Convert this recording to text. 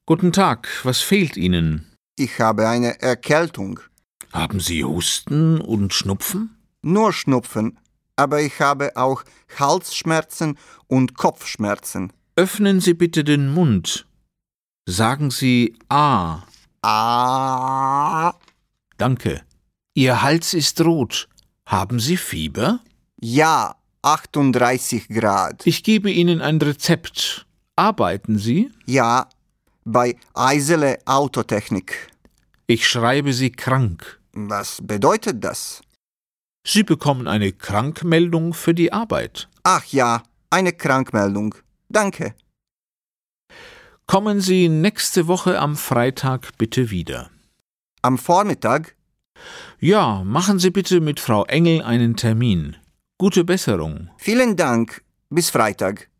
Guten Tag, was fehlt Ihnen? Ich habe eine Erkältung. Haben Sie Husten und Schnupfen? Nur Schnupfen, aber ich habe auch Halsschmerzen und Kopfschmerzen. Öffnen Sie bitte den Mund. Sagen Sie A. Ah, Danke. Ihr Hals ist rot. Haben Sie Fieber? ja, 38 Grad. Ich gebe Ihnen ein Rezept. Arbeiten Sie? Ja, bei Eisele Autotechnik. Ich schreibe Sie krank. Was bedeutet das? Sie bekommen eine Krankmeldung für die Arbeit. Ach ja, eine Krankmeldung. Danke. Kommen Sie nächste Woche am Freitag bitte wieder. Am Vormittag? Ja, machen Sie bitte mit Frau Engel einen Termin. Gute Besserung. Vielen Dank. Bis Freitag.